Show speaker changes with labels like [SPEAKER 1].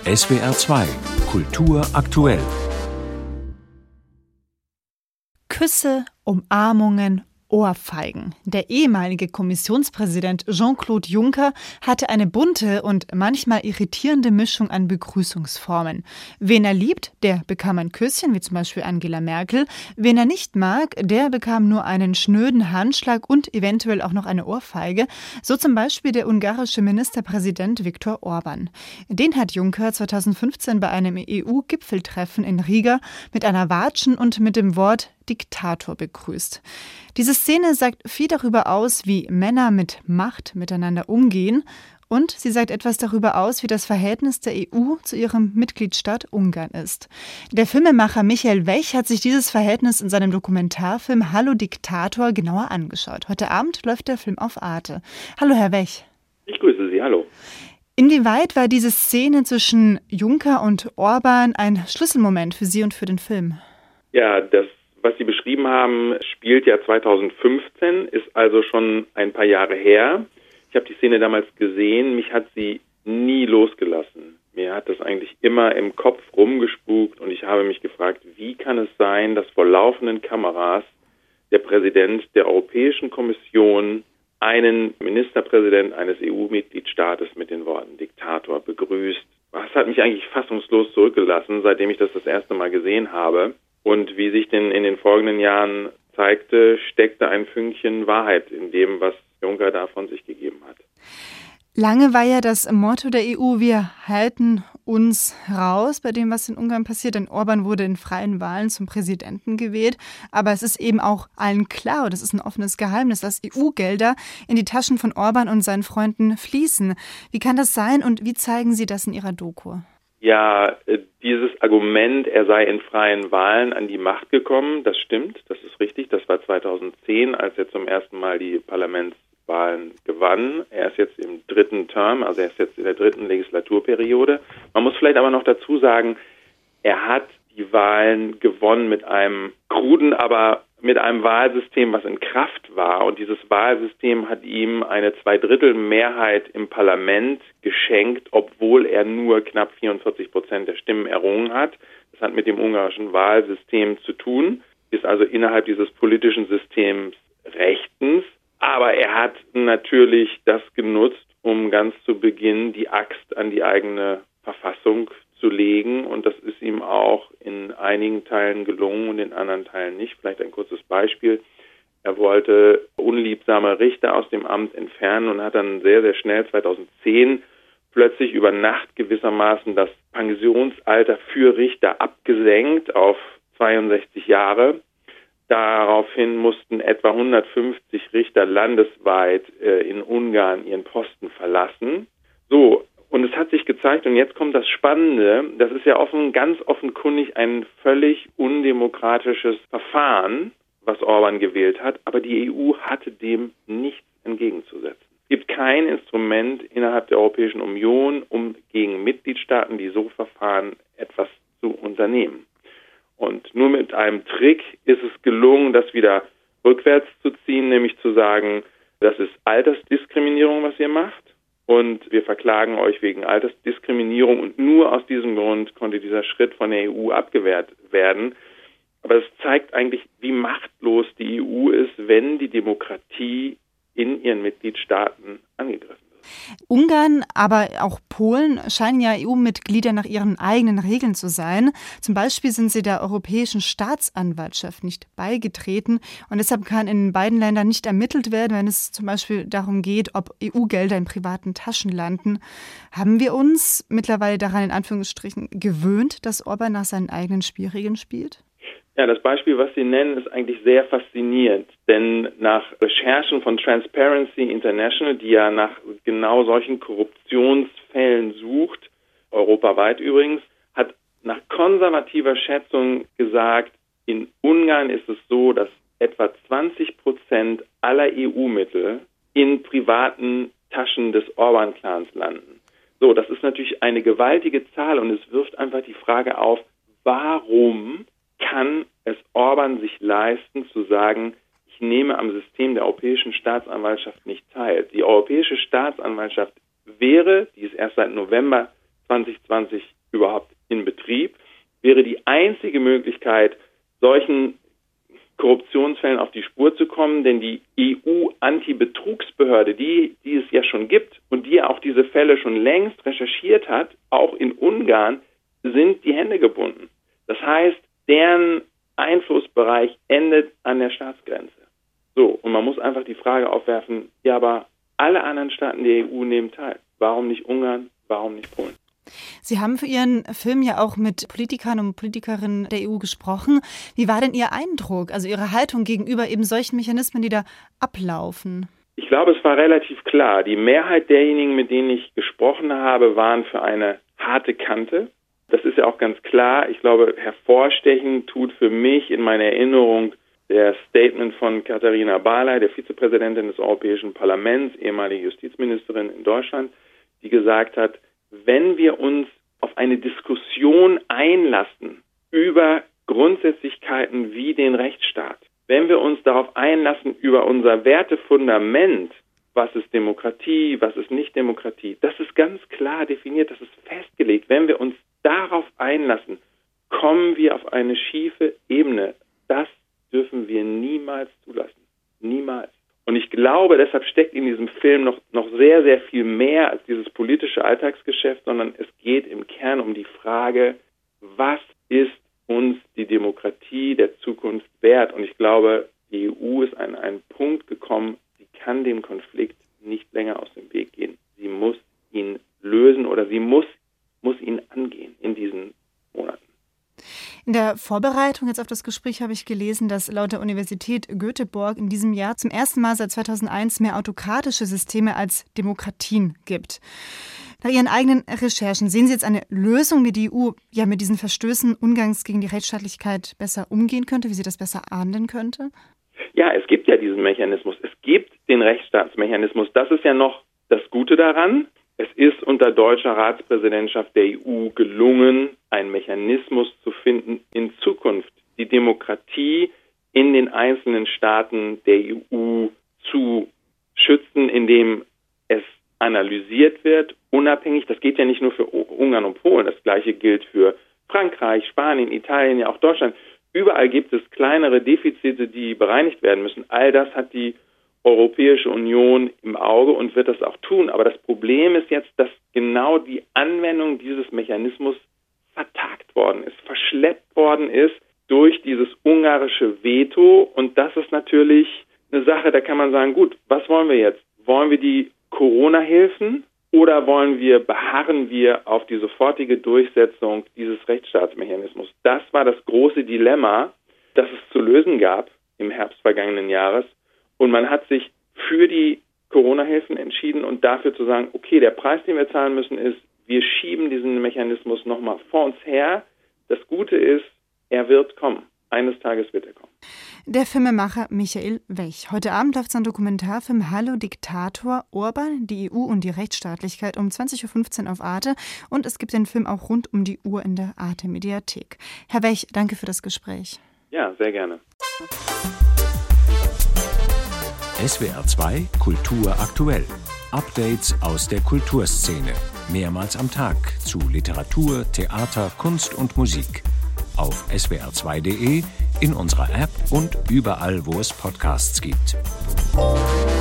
[SPEAKER 1] SWR 2 Kultur aktuell.
[SPEAKER 2] Küsse, Umarmungen, Ohrfeigen. Der ehemalige Kommissionspräsident Jean-Claude Juncker hatte eine bunte und manchmal irritierende Mischung an Begrüßungsformen. Wen er liebt, der bekam ein Küsschen, wie zum Beispiel Angela Merkel. Wen er nicht mag, der bekam nur einen schnöden Handschlag und eventuell auch noch eine Ohrfeige. So zum Beispiel der ungarische Ministerpräsident Viktor Orbán. Den hat Juncker 2015 bei einem EU-Gipfeltreffen in Riga mit einer Watschen und mit dem Wort Diktator begrüßt. Diese Szene sagt viel darüber aus, wie Männer mit Macht miteinander umgehen, und sie sagt etwas darüber aus, wie das Verhältnis der EU zu ihrem Mitgliedstaat Ungarn ist. Der Filmemacher Michael Wech hat sich dieses Verhältnis in seinem Dokumentarfilm Hallo Diktator genauer angeschaut. Heute Abend läuft der Film auf Arte. Hallo Herr Wech.
[SPEAKER 3] Ich grüße Sie, hallo.
[SPEAKER 2] Inwieweit war diese Szene zwischen Juncker und Orbán ein Schlüsselmoment für Sie und für den Film?
[SPEAKER 3] Ja, das, was Sie beschrieben haben, spielt ja 2015, ist also schon ein paar Jahre her. Ich habe die Szene damals gesehen, mich hat sie nie losgelassen. Mir hat das eigentlich immer im Kopf rumgespukt und ich habe mich gefragt, wie kann es sein, dass vor laufenden Kameras der Präsident der Europäischen Kommission einen Ministerpräsident eines EU-Mitgliedstaates mit den Worten Diktator begrüßt. Das hat mich eigentlich fassungslos zurückgelassen, seitdem ich das erste Mal gesehen habe. Und wie sich denn in den folgenden Jahren zeigte, steckte ein Fünkchen Wahrheit in dem, was Juncker da von sich gegeben hat.
[SPEAKER 2] Lange war ja das Motto der EU, wir halten uns raus bei dem, was in Ungarn passiert, denn Orbán wurde in freien Wahlen zum Präsidenten gewählt. Aber es ist eben auch allen klar, das ist ein offenes Geheimnis, dass EU-Gelder in die Taschen von Orbán und seinen Freunden fließen. Wie kann das sein und wie zeigen Sie das in Ihrer Doku?
[SPEAKER 3] Ja, dieses Argument, er sei in freien Wahlen an die Macht gekommen, das stimmt, das ist richtig. Das war 2010, als er zum ersten Mal die Parlamentswahlen gewann. Er ist jetzt im dritten Term, also er ist jetzt in der dritten Legislaturperiode. Man muss vielleicht aber noch dazu sagen, er hat die Wahlen gewonnen mit einem kruden, aber mit einem Wahlsystem, was in Kraft war. Und dieses Wahlsystem hat ihm eine 2/3 im Parlament geschenkt, obwohl er nur knapp 44% der Stimmen errungen hat. Das hat mit dem ungarischen Wahlsystem zu tun, ist also innerhalb dieses politischen Systems rechtens. Aber er hat natürlich das genutzt, um ganz zu Beginn die Axt an die eigene Verfassung zu legen, und das ist ihm auch in einigen Teilen gelungen und in anderen Teilen nicht. Vielleicht ein kurzes Beispiel. Er wollte unliebsame Richter aus dem Amt entfernen und hat dann sehr, sehr schnell 2010 plötzlich über Nacht gewissermaßen das Pensionsalter für Richter abgesenkt auf 62 Jahre. Daraufhin mussten etwa 150 Richter landesweit in Ungarn ihren Posten verlassen. So. Und es hat sich gezeigt, und jetzt kommt das Spannende, das ist ja ganz offenkundig ein völlig undemokratisches Verfahren, was Orbán gewählt hat, aber die EU hatte dem nichts entgegenzusetzen. Es gibt kein Instrument innerhalb der Europäischen Union, um gegen Mitgliedstaaten, die so verfahren, etwas zu unternehmen. Und nur mit einem Trick ist es gelungen, das wieder rückwärts zu ziehen, nämlich zu sagen, das ist Altersdiskriminierung, was ihr macht. Und wir verklagen euch wegen Altersdiskriminierung, und nur aus diesem Grund konnte dieser Schritt von der EU abgewehrt werden. Aber es zeigt eigentlich, wie machtlos die EU ist, wenn die Demokratie in ihren Mitgliedstaaten angegriffen wird.
[SPEAKER 2] Ungarn, aber auch Polen scheinen ja EU-Mitglieder nach ihren eigenen Regeln zu sein. Zum Beispiel sind sie der Europäischen Staatsanwaltschaft nicht beigetreten. Und deshalb kann in beiden Ländern nicht ermittelt werden, wenn es zum Beispiel darum geht, ob EU-Gelder in privaten Taschen landen. Haben wir uns mittlerweile daran in Anführungsstrichen gewöhnt, dass Orbán nach seinen eigenen Spielregeln spielt?
[SPEAKER 3] Ja, das Beispiel, was Sie nennen, ist eigentlich sehr faszinierend, denn nach Recherchen von Transparency International, die ja nach genau solchen Korruptionsfällen sucht, europaweit übrigens, hat nach konservativer Schätzung gesagt, in Ungarn ist es so, dass etwa 20% aller EU-Mittel in privaten Taschen des Orbán-Clans landen. So, das ist natürlich eine gewaltige Zahl, und es wirft einfach die Frage auf, warum kann es Orbán sich leisten, zu sagen, ich nehme am System der Europäischen Staatsanwaltschaft nicht teil. Die Europäische Staatsanwaltschaft die ist erst seit November 2020 überhaupt in Betrieb, wäre die einzige Möglichkeit, solchen Korruptionsfällen auf die Spur zu kommen, denn die EU-Anti-Betrugsbehörde, die es ja schon gibt und die auch diese Fälle schon längst recherchiert hat, auch in Ungarn, sind die Hände gebunden. Das heißt, deren Einflussbereich endet an der Staatsgrenze. So, und man muss einfach die Frage aufwerfen, ja, aber alle anderen Staaten der EU nehmen teil. Warum nicht Ungarn, warum nicht Polen?
[SPEAKER 2] Sie haben für Ihren Film ja auch mit Politikern und Politikerinnen der EU gesprochen. Wie war denn Ihr Eindruck, also Ihre Haltung gegenüber eben solchen Mechanismen, die da ablaufen?
[SPEAKER 3] Ich glaube, es war relativ klar. Die Mehrheit derjenigen, mit denen ich gesprochen habe, waren für eine harte Kante. Das ist ja auch ganz klar. Ich glaube, hervorstechend tut für mich in meiner Erinnerung der Statement von Katharina Barley, der Vizepräsidentin des Europäischen Parlaments, ehemalige Justizministerin in Deutschland, die gesagt hat, wenn wir uns auf eine Diskussion einlassen über Grundsätzlichkeiten wie den Rechtsstaat, wenn wir uns darauf einlassen über unser Wertefundament, was ist Demokratie, was ist nicht Demokratie, das ist ganz klar definiert, das ist festgelegt. Wenn wir uns darauf einlassen, kommen wir auf eine schiefe Ebene. Das dürfen wir niemals zulassen. Niemals. Und ich glaube, deshalb steckt in diesem Film noch sehr, sehr viel mehr als dieses politische Alltagsgeschäft, sondern es geht im Kern um die Frage, was ist uns die Demokratie der Zukunft wert? Und ich glaube, die EU ist an einen Punkt gekommen, sie kann dem Konflikt nicht länger aus dem Weg gehen. Sie muss ihn lösen oder sie muss ihn angehen in diesen Monaten.
[SPEAKER 2] In der Vorbereitung jetzt auf das Gespräch habe ich gelesen, dass laut der Universität Göteborg in diesem Jahr zum ersten Mal seit 2001 mehr autokratische Systeme als Demokratien gibt. Nach Ihren eigenen Recherchen, sehen Sie jetzt eine Lösung, wie die EU ja mit diesen Verstößen Ungarns gegen die Rechtsstaatlichkeit besser umgehen könnte, wie sie das besser ahnden könnte?
[SPEAKER 3] Ja, es gibt ja diesen Mechanismus. Es gibt den Rechtsstaatsmechanismus. Das ist ja noch das Gute daran. Es ist unter deutscher Ratspräsidentschaft der EU gelungen, einen Mechanismus zu finden, in Zukunft die Demokratie in den einzelnen Staaten der EU zu schützen, indem es analysiert wird, unabhängig. Das geht ja nicht nur für Ungarn und Polen, das Gleiche gilt für Frankreich, Spanien, Italien, ja auch Deutschland. Überall gibt es kleinere Defizite, die bereinigt werden müssen. All das hat die Europäische Union im Auge und wird das auch tun. Aber das Problem ist jetzt, dass genau die Anwendung dieses Mechanismus vertagt worden ist, verschleppt worden ist durch dieses ungarische Veto. Und das ist natürlich eine Sache, da kann man sagen, gut, was wollen wir jetzt? Wollen wir die Corona-Hilfen oder beharren wir auf die sofortige Durchsetzung dieses Rechtsstaatsmechanismus? Das war das große Dilemma, das es zu lösen gab im Herbst vergangenen Jahres. Und man hat sich für die Corona-Hilfen entschieden und dafür zu sagen, okay, der Preis, den wir zahlen müssen, ist, wir schieben diesen Mechanismus nochmal vor uns her. Das Gute ist, er wird kommen. Eines Tages wird er kommen.
[SPEAKER 2] Der Filmemacher Michael Wech. Heute Abend läuft sein Dokumentarfilm Hallo Diktator, Orban, die EU und die Rechtsstaatlichkeit um 20.15 Uhr auf Arte. Und es gibt den Film auch rund um die Uhr in der Arte-Mediathek. Herr Wech, danke für das Gespräch.
[SPEAKER 3] Ja, sehr gerne.
[SPEAKER 1] SWR 2 Kultur aktuell. Updates aus der Kulturszene. Mehrmals am Tag zu Literatur, Theater, Kunst und Musik. Auf swr2.de, in unserer App und überall, wo es Podcasts gibt.